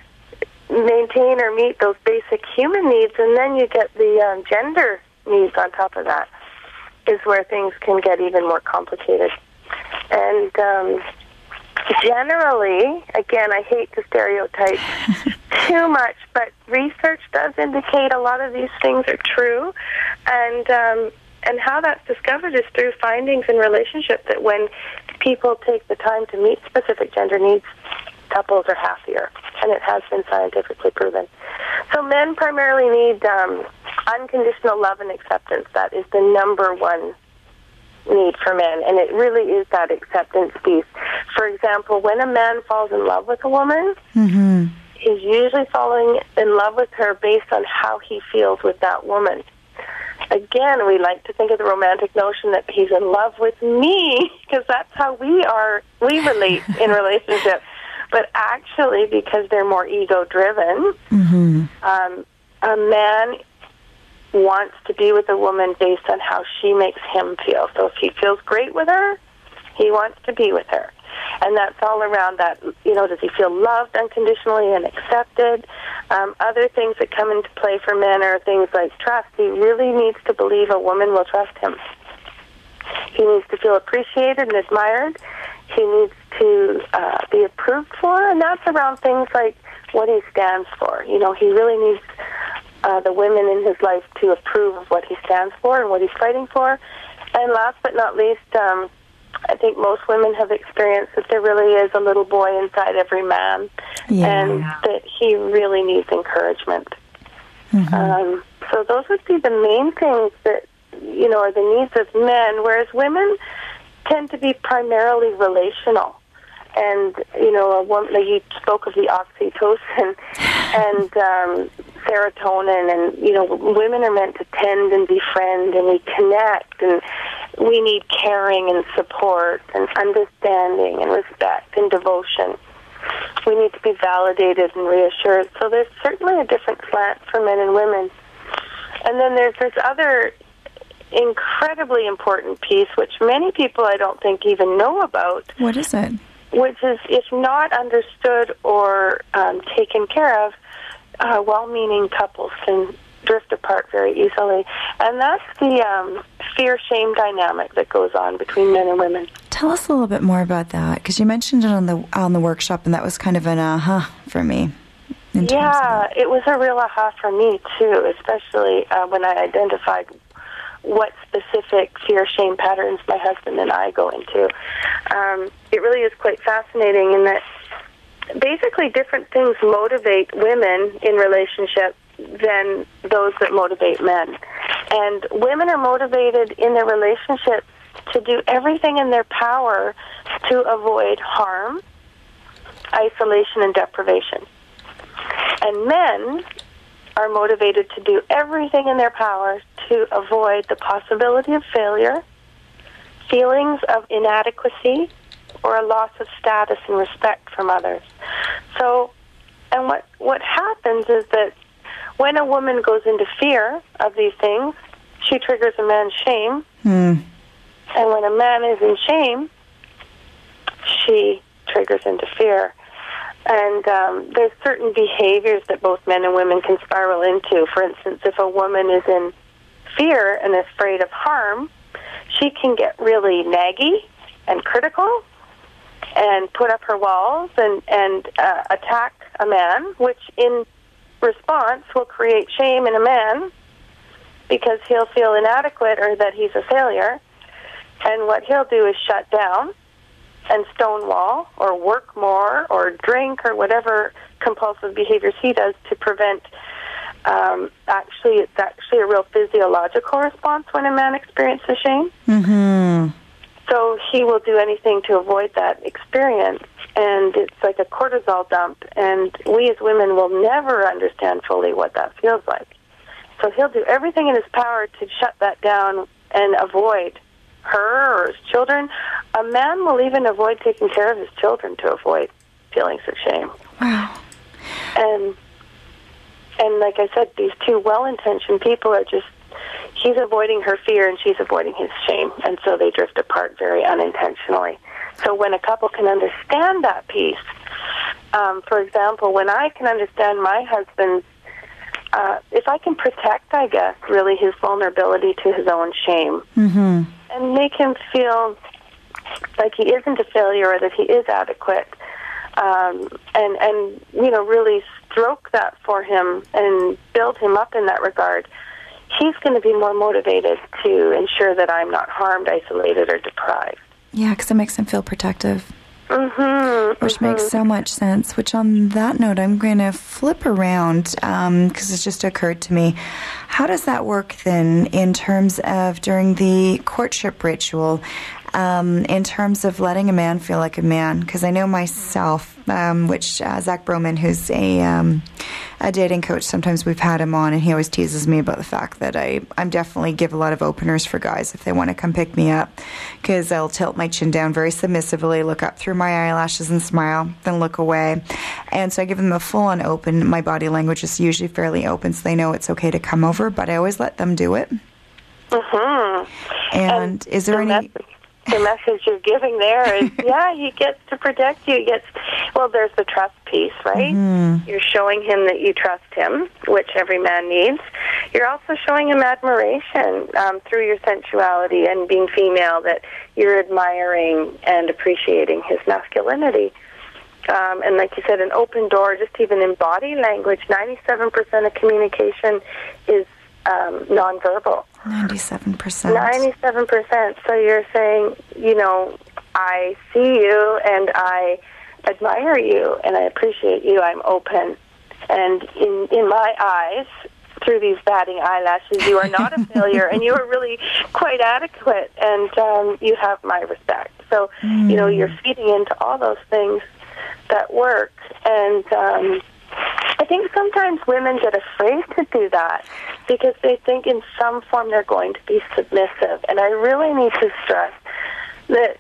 maintain or meet those basic human needs, and then you get the um, gender needs on top of that, is where things can get even more complicated. And um, generally, again, I hate to stereotype too much, but research does indicate a lot of these things are true. And um, and how that's discovered is through findings in relationship that when people take the time to meet specific gender needs, couples are happier. And it has been scientifically proven. So men primarily need um, unconditional love and acceptance. That is the number one need for men, and it really is that acceptance piece. For example, when a man falls in love with a woman, mm-hmm. he's usually falling in love with her based on how he feels with that woman. Again, we like to think of the romantic notion that he's in love with me, because that's how we are, we relate in relationships. But actually, because they're more ego-driven, mm-hmm. um, a man wants to be with a woman based on how she makes him feel. So if he feels great with her, he wants to be with her. And that's all around that, you know, does he feel loved unconditionally and accepted? Um, other things that come into play for men are things like trust. He really needs to believe a woman will trust him. He needs to feel appreciated and admired. He needs to uh, be approved for, and that's around things like what he stands for. You know, he really needs uh, the women in his life to approve of what he stands for and what he's fighting for. And last but not least, um, I think most women have experienced that there really is a little boy inside every man, yeah. and that he really needs encouragement. Mm-hmm. Um, so those would be the main things that, you know, are the needs of men, whereas women tend to be primarily relational. And, you know, a woman, like you spoke of the oxytocin and um, serotonin, and, you know, women are meant to tend and befriend, and we connect, and we need caring and support and understanding and respect and devotion. We need to be validated and reassured. So there's certainly a different slant for men and women. And then there's this other incredibly important piece, which many people I don't think even know about. What is it? Which is, if not understood or um, taken care of, uh, well-meaning couples can drift apart very easily. And that's the um, fear-shame dynamic that goes on between men and women. Tell us a little bit more about that, because you mentioned it on the on the workshop, and that was kind of an aha for me. Yeah, it was a real aha for me, too, especially uh, when I identified what specific fear-shame patterns my husband and I go into. Um, it really is quite fascinating in that basically different things motivate women in relationships than those that motivate men. And women are motivated in their relationships to do everything in their power to avoid harm, isolation, and deprivation. And men are motivated to do everything in their power to avoid the possibility of failure, feelings of inadequacy, or a loss of status and respect from others. So, and what, what happens is that when a woman goes into fear of these things, she triggers a man's shame. Hmm. And when a man is in shame, she triggers into fear. And um, there's certain behaviors that both men and women can spiral into. For instance, if a woman is in fear and afraid of harm, she can get really naggy and critical and put up her walls and, and uh, attack a man, which in response will create shame in a man because he'll feel inadequate or that he's a failure. And what he'll do is shut down and stonewall or work more or drink or whatever compulsive behaviors he does to prevent. Um, actually, it's actually a real physiological response when a man experiences shame. Mm-hmm. So he will do anything to avoid that experience, and it's like a cortisol dump, and we as women will never understand fully what that feels like. So he'll do everything in his power to shut that down and avoid her or his children. A man will even avoid taking care of his children to avoid feelings of shame. Wow. And and like I said, these two well-intentioned people are just, he's avoiding her fear and she's avoiding his shame, and so they drift apart very unintentionally. So when a couple can understand that piece, um, for example, when I can understand my husband's, uh, if I can protect, I guess, really his vulnerability to his own shame, Mm-hmm. and make him feel like he isn't a failure or that he is adequate, um, and, and, you know, really stroke that for him and build him up in that regard, he's going to be more motivated to ensure that I'm not harmed, isolated, or deprived. Yeah, because it makes him feel protective. Mm-hmm, Which mm-hmm. makes so much sense. Which, on that note, I'm going to flip around because um, it's just occurred to me. How does that work then in terms of during the courtship ritual, um, in terms of letting a man feel like a man? Because I know myself, um, which uh, Zach Broman, who's a um, a dating coach, sometimes we've had him on, and he always teases me about the fact that I I'm definitely give a lot of openers for guys if they want to come pick me up, because I'll tilt my chin down very submissively, look up through my eyelashes and smile, then look away. And so I give them a full-on open. My body language is usually fairly open, so they know it's okay to come over, but I always let them do it. Mm-hmm. And, And is there the any... Message, the message you're giving there is, yeah, he gets to protect you. He gets, well, there's the trust piece, right? Mm-hmm. You're showing him that you trust him, which every man needs. You're also showing him admiration um, through your sensuality and being female, that you're admiring and appreciating his masculinity. Um, and like you said, an open door, just even in body language, ninety-seven percent of communication is um, nonverbal. ninety-seven percent. ninety-seven percent. So you're saying, you know, I see you and I admire you and I appreciate you. I'm open. And in, in my eyes, through these batting eyelashes, you are not a failure and you are really quite adequate, and um, you have my respect. So, mm. you know, you're feeding into all those things that work. And um, I think sometimes women get afraid to do that because they think in some form they're going to be submissive. And I really need to stress that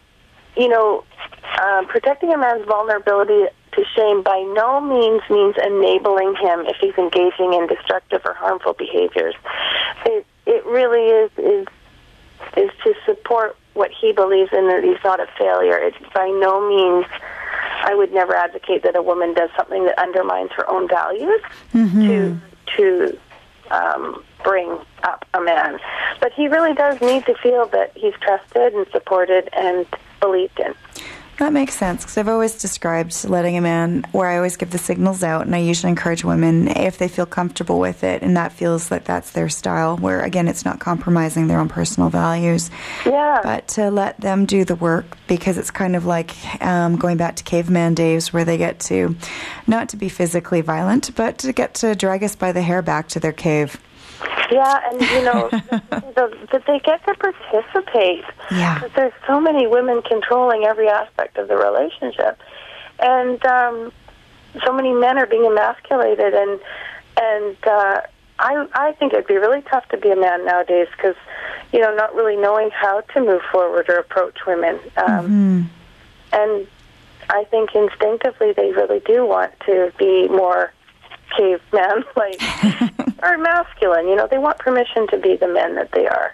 you know, uh, protecting a man's vulnerability to shame by no means means enabling him if he's engaging in destructive or harmful behaviors. It it really is is is to support what he believes in, that he's not a failure. It's by no means, I would never advocate that a woman does something that undermines her own values mm-hmm. to to um, bring up a man. But he really does need to feel that he's trusted and supported and believed in. That makes sense, because I've always described letting a man, where I always give the signals out, and I usually encourage women, if they feel comfortable with it, and that feels like that's their style, where, again, it's not compromising their own personal values. Yeah. But to let them do the work, because it's kind of like um, going back to caveman days, where they get to, not to be physically violent, but to get to drag us by the hair back to their cave. Yeah, and, you know, that they get to participate. Yeah. Because there's so many women controlling every aspect of the relationship. And um, so many men are being emasculated. And and uh, I, I think it'd be really tough to be a man nowadays because, you know, not really knowing how to move forward or approach women. Um, mm-hmm. And I think instinctively they really do want to be more caveman, like, or masculine. You know, they want permission to be the men that they are.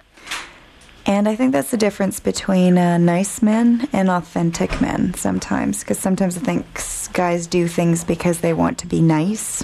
And I think that's the difference between uh, nice men and authentic men sometimes, because sometimes I think guys do things because they want to be nice.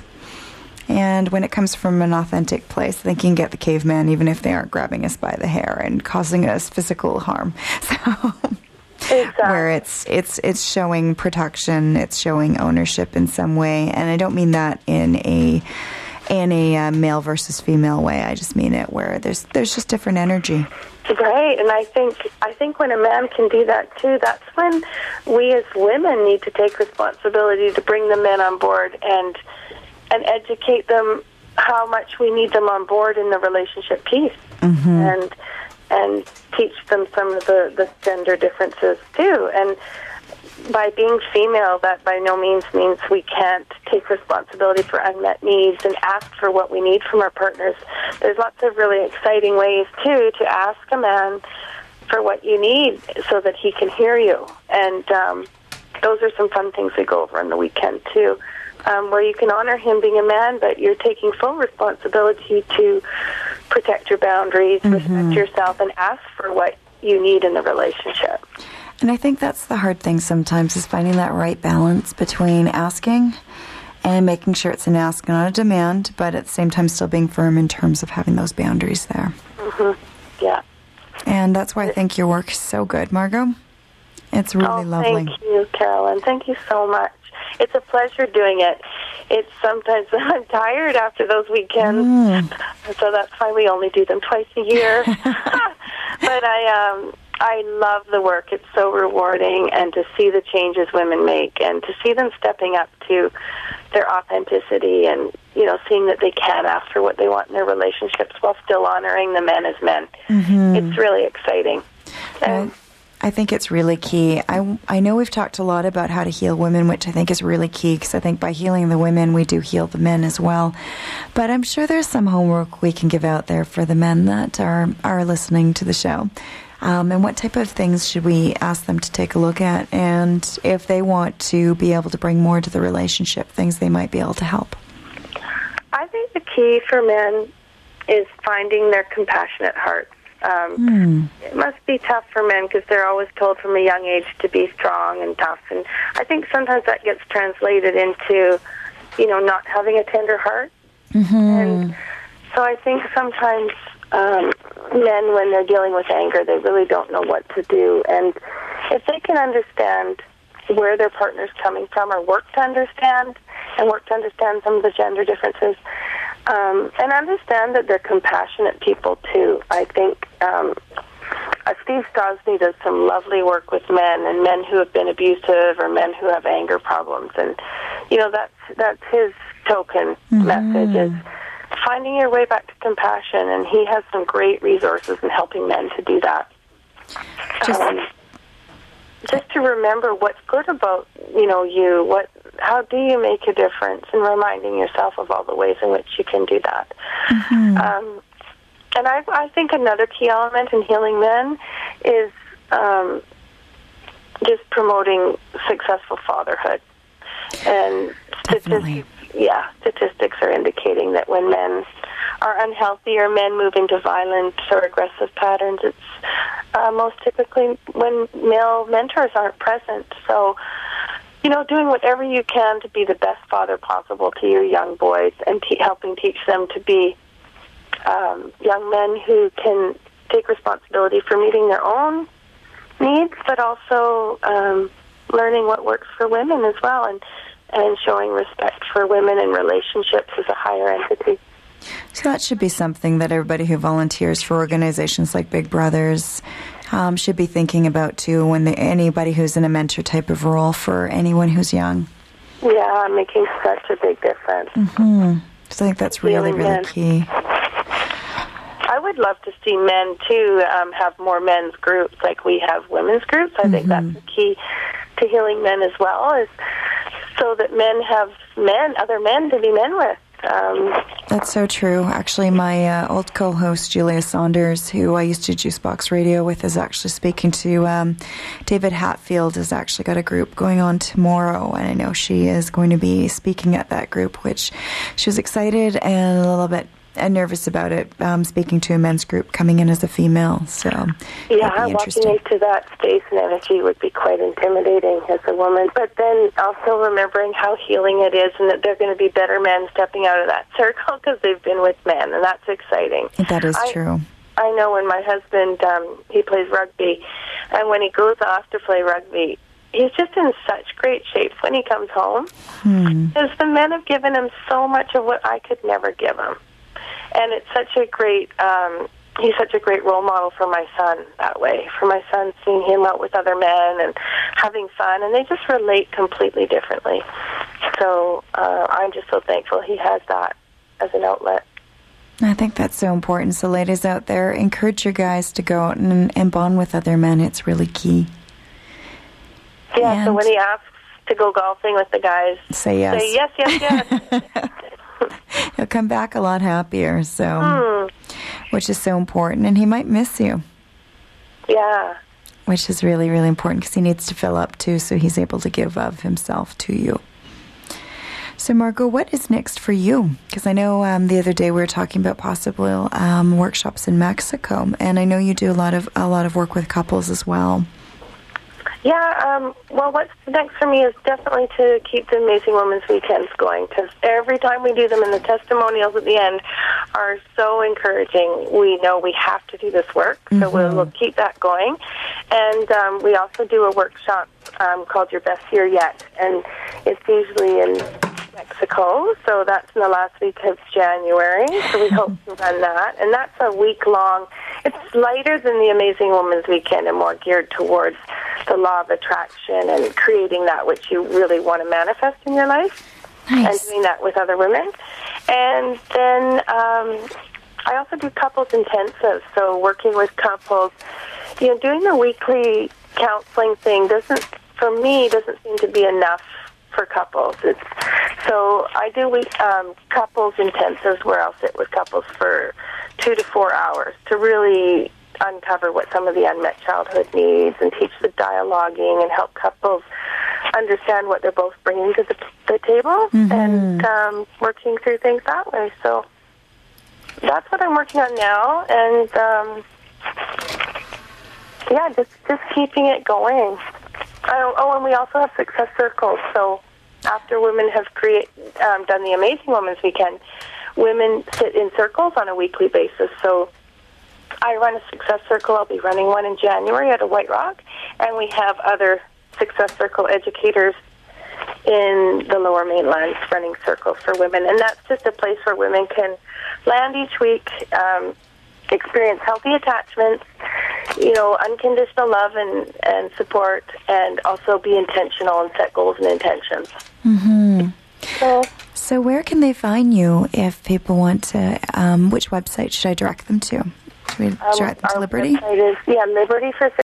And when it comes from an authentic place, I think you can get the caveman even if they aren't grabbing us by the hair and causing us physical harm. So... Exactly. Where it's it's it's showing protection, it's showing ownership in some way, and I don't mean that in a in a uh, male versus female way. I just mean it where there's there's just different energy. Right, and I think I think when a man can do that too, that's when we as women need to take responsibility to bring the men on board and and educate them how much we need them on board in the relationship piece, mm-hmm. and. and teach them some of the, the gender differences, too. And by being female, that by no means means we can't take responsibility for unmet needs and ask for what we need from our partners. There's lots of really exciting ways, too, to ask a man for what you need so that he can hear you. And um, those are some fun things we go over on the weekend, too, um, where you can honor him being a man, but you're taking full responsibility to protect your boundaries, mm-hmm. respect yourself, and ask for what you need in the relationship. And I think that's the hard thing sometimes, is finding that right balance between asking and making sure it's an ask, not a demand, but at the same time still being firm in terms of having those boundaries there. Mm-hmm. Yeah. And that's why I think your work is so good, Margot. It's really oh, lovely. Thank you, Carolyn. Thank you so much. It's a pleasure doing it. It's sometimes I'm tired after those weekends, mm. so that's why we only do them twice a year. But I, um, I love the work. It's so rewarding, and to see the changes women make, and to see them stepping up to their authenticity, and you know, seeing that they can ask for what they want in their relationships while still honoring the men as men. Mm-hmm. It's really exciting. And, uh, I think it's really key. I, I know we've talked a lot about how to heal women, which I think is really key, because I think by healing the women, we do heal the men as well. But I'm sure there's some homework we can give out there for the men that are, are listening to the show. Um, and what type of things should we ask them to take a look at? And if they want to be able to bring more to the relationship, things they might be able to help. I think the key for men is finding their compassionate hearts. Um, mm. It must be tough for men because they're always told from a young age to be strong and tough. And I think sometimes that gets translated into, you know, not having a tender heart. Mm-hmm. And so I think sometimes um, men, when they're dealing with anger, they really don't know what to do. And if they can understand where their partner's coming from, or work to understand, and work to understand some of the gender differences, Um, and understand that they're compassionate people, too. I think um, uh, Steve Stosny does some lovely work with men, and men who have been abusive, or men who have anger problems. And, you know, that's, that's his token mm-hmm. message, is finding your way back to compassion. And he has some great resources in helping men to do that. Just, um, just to remember what's good about, you know, you, what, how do you make a difference, and reminding yourself of all the ways in which you can do that. Mm-hmm. Um, and I, I think another key element in healing men is um, just promoting successful fatherhood. And Definitely. statistics, yeah, statistics are indicating that when men are unhealthy or men move into violent or aggressive patterns, it's uh, most typically when male mentors aren't present. So, you know, doing whatever you can to be the best father possible to your young boys and te- helping teach them to be um, young men who can take responsibility for meeting their own needs, but also um, learning what works for women as well, and, and showing respect for women and relationships as a higher entity. So that should be something that everybody who volunteers for organizations like Big Brothers um, should be thinking about too, when they, anybody who's in a mentor type of role for anyone who's young. Yeah, making such a big difference. Mm-hmm. So I think that's really, Feeling really men. key. I would love to see men, too, um, have more men's groups like we have women's groups. I mm-hmm. think that's the key to healing men as well, is so that men have men, other men to be men with. Um, That's so true. Actually, my uh, old co-host, Julia Saunders, who I used to Juicebox Radio with, is actually speaking to um, David Hatfield, has actually got a group going on tomorrow, and I know she is going to be speaking at that group, which she was excited and a little bit uh, nervous about it, um, speaking to a men's group coming in as a female. So yeah, walking into that space and energy would be quite intimidating as a woman. But then also remembering how healing it is, and that they're going to be better men stepping out of that circle because they've been with men, and that's exciting. That is I, true. I know when my husband, um, he plays rugby, and when he goes off to play rugby, he's just in such great shape when he comes home. Hmm. Because the men have given him so much of what I could never give him. And it's such a great, um, he's such a great role model for my son that way. For my son, seeing him out with other men and having fun, and they just relate completely differently. So uh, I'm just so thankful he has that as an outlet. I think that's so important. So ladies out there, encourage your guys to go out and, and bond with other men. It's really key. Yeah, and so when he asks to go golfing with the guys, say yes. Say yes, yes, yes. He'll come back a lot happier, so Hmm. which is so important. And he might miss you. Yeah. Which is really, really important because he needs to fill up too, so he's able to give of himself to you. So, Margot, what is next for you? Because I know um, the other day we were talking about possible um, workshops in Mexico, and I know you do a lot of a lot of work with couples as well. Yeah, um, well, what's next for me is definitely to keep the Amazing Women's Weekends going, because every time we do them, and the testimonials at the end are so encouraging. We know we have to do this work, so mm-hmm. we'll, we'll keep that going. And um, we also do a workshop um, called Your Best Year Yet, and it's usually in Mexico, so that's in the last week of January, so we hope to run that. And that's a week-long, it's lighter than the Amazing Women's Weekend and more geared towards the law of attraction and creating that which you really want to manifest in your life. Nice. And doing that with other women. And then um, I also do couples intensives, so working with couples. You know, doing the weekly counseling thing doesn't, for me, doesn't seem to be enough for couples. It's, so I do week, um, couples intensives where I'll sit with couples for two to four hours to really uncover what some of the unmet childhood needs and teach the dialoguing and help couples understand what they're both bringing to the, the table mm-hmm. and um, working through things that way. So that's what I'm working on now, and um, yeah, just just keeping it going. Oh, oh, and we also have success circles. So after women have create, um, done the Amazing Women's Weekend, women sit in circles on a weekly basis. So I run a success circle. I'll be running one in January at a White Rock, and we have other success circle educators in the Lower Mainland running circles for women. And that's just a place where women can land each week, um, experience healthy attachments, you know, unconditional love and, and support, and also be intentional and set goals and intentions. Mm-hmm. So, so where can they find you if people want to, um, which website should I direct them to? Should we direct them to our Liberty? Website is, yeah, Liberty for